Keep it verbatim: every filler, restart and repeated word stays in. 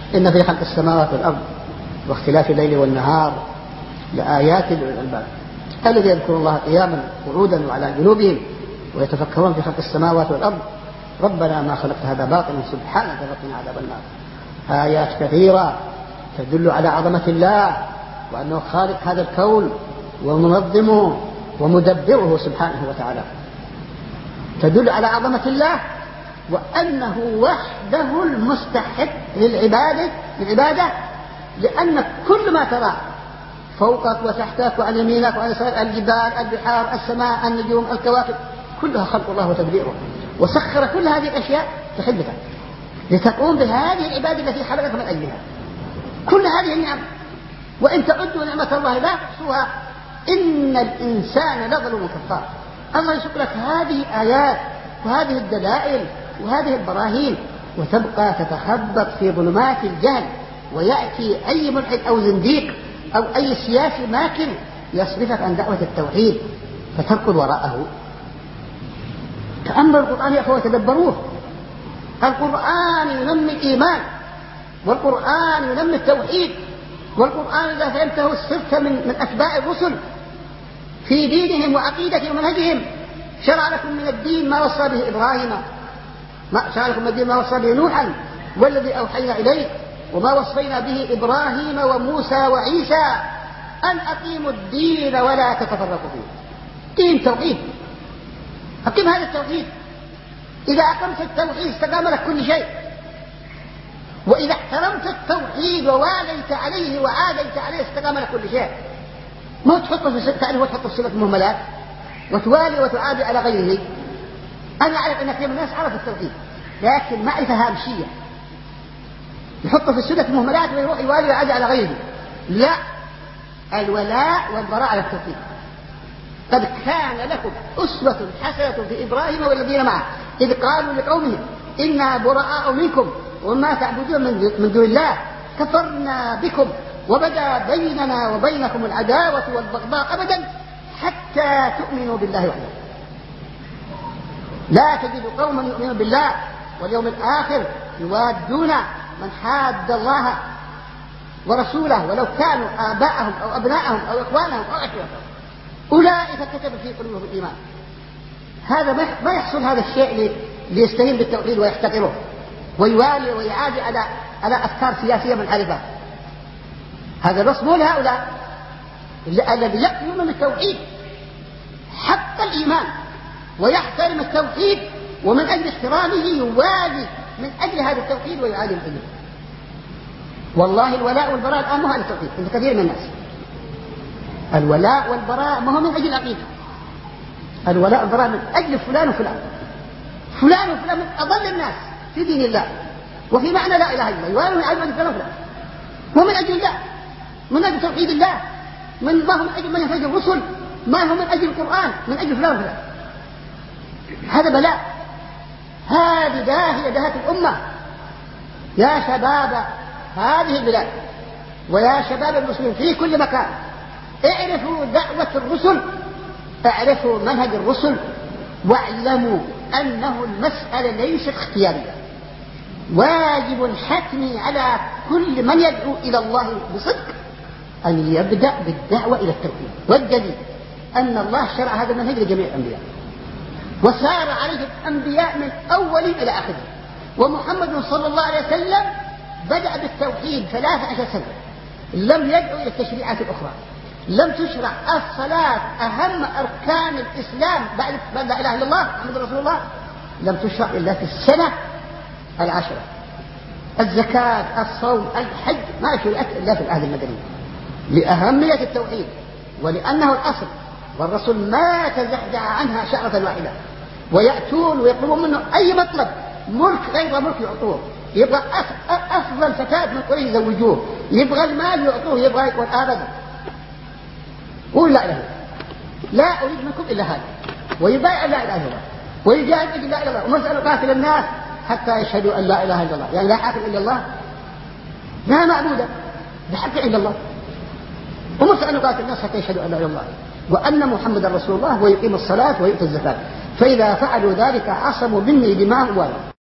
إن في خلق السماوات والأرض واختلاف الليل والنهار لآيات لأولي الألباب الذين يذكرون الله قياما وقعودا وعلى جنوبهم ويتفكرون في خلق السماوات والأرض ربنا ما خلقت هذا باطلا سبحانك فقنا عذاب النار. آيات كثيرة تدل على عظمة الله وأنه خالق هذا الكون ومنظمه ومدبره سبحانه وتعالى، تدل على عظمة الله وأنه وحده المستحق للعبادة للعبادة لأن كل ما ترى فوقك وتحتك وعن يمينك وعن يسارك الجبال البحار السماء النجوم الكواكب كلها خلق الله وتدبيره، وسخر كل هذه الأشياء لخدمتك لتقوم بهذه العبادة التي خلقك من أجلها. كل هذه النعم وإن تعدوا نعمة الله لا تحصوها إن الإنسان لظلم كفار. الله يسوق لك هذه آيات وهذه الدلائل وهذه البراهين وتبقى تتخبط في ظلمات الجهل، ويأتي أي ملحد أو زنديق أو أي سياسي ماكن يصرفك عن دعوة التوحيد فتركض وراءه. تأمل القرآن يا أخوة تدبروه. القرآن ينمي الإيمان والقرآن ينمي التوحيد، والقرآن إذا فهمته صرت من, من أتباع الرسل في دينهم وعقيدتهم ومنهجهم. شرع لكم من الدين ما وصى به إبراهيم ما شرع لكم من الدين ما وصى به نوحا والذي أوحينا إليه وما وصينا به إبراهيم وموسى وعيسى أن أقيموا الدين ولا تتفرقوا فيه. دين توحيد، أقيم هذا التوحيد. إذا أقمت التوحيد استقام لك كل شيء، وإذا احترمت التوحيد وواليت عليه وعاديت عليه استقام لك كل شيء. ما تحط في تعرف وتحط في صلة المهملات وتوالي وتعادي على غيره. أنا أعرف أن كثير من الناس عرف التوحيد لكن معرفة هامشية، يحط في السنة المهملات ويروح يوالي ويعادي على غيره. لا، الولاء والبراء على التوحيد. قد كان لكم أسوة حسنة في إبراهيم والذين معه إذ قالوا لقومهم إنا براء منكم وما تعبدون من دون الله كفرنا بكم وبدا بيننا وبينكم العداوة والبغضاء أبدا حتى تؤمنوا بالله وحده. لا تجد قوما يؤمنون بالله واليوم الآخر يوادون من حاد الله ورسوله ولو كانوا آباءهم أو أبناءهم أو إخوانهم أو أخوانهم أولئك كتب في قلوبهم الإيمان. هذا ما يحصل هذا الشيء ليستهين بالتوحيد ويحتقره ويوالي ويعادي على على أفكار سياسية منحرفة. هذا نص مو لهؤلاء الذي يؤمن بالتوحيد حق الإيمان ويحترم التوحيد ومن أجل احترامه يوالي من أجل هذا التوحيد ويعادي من أجله. والله الولاء والبراء الآن مو هذا التوحيد عند كثير من الناس. الولاء والبراء ما هو من أجل العقيدة. الولاء والبراء من أجل فلان وفلان فلان وفلان من أضل الناس في دين الله وفي معنى لا إله إلا الله يوالون على فلان وفلان. مو من أجل الله، من أجل توحيد الله، من ما هو من أجل منهج الرسل، ما هو من أجل القرآن، من أجل فلان وفلان. هذا بلاء. هذه داهية دهت الأمة. يا شباب هذه البلاد ويا شباب المسلمين في كل مكان اعرفوا دعوة الرسل، اعرفوا منهج الرسل، واعلموا أنه المسألة ليست اختيارية، واجب حتمي على كل من يدعو إلى الله بصدق أن يبدأ بالدعوة إلى التوحيد. والدليل أن الله شرع هذا المنهج لجميع الأنبياء وسار عليه الأنبياء من أول إلى آخر. ومحمد صلى الله عليه وسلم بدأ بالتوحيد ثلاثة عشر سنة، لم يدعو إلى التشريعات الأخرى. لم تشرع الصلاة أهم أركان الإسلام بعد لا إله إلا الله محمد رسول الله لم تشرع إلا في السنة العشرة. الزكاة الصوم الحج ما شرعت إلا في العهد المدني لأهمية التوحيد ولأنه الأصل، والرسول ما تزحزح عنها شعرة واحدة. ويأتون ويطلبون منه أي مطلب، ملك غير ملك يعطوه، يبغى أفضل فتاة من قريش يزوجوه، يبغى المال يعطوه، يبغى يقول أبدا قول لا إله لا أريد منكم إلا هذا، ويبايع لا إله إلا الله ويجاهد أجل لا إله إلا الله ومسأل قاتل الناس حتى يشهدوا أن لا إله إلا الله. يعني لا حاكم إلا الله، لا معبودة بحق إلا الله، ومسأل قاتل الناس حتى يشهدوا أن لا إله إلا الله وأن محمد رسول الله ويقيم الصلاة ويؤتي الزكاة. فإذا فعلوا ذلك عصموا مني دماءهم وأموالهم.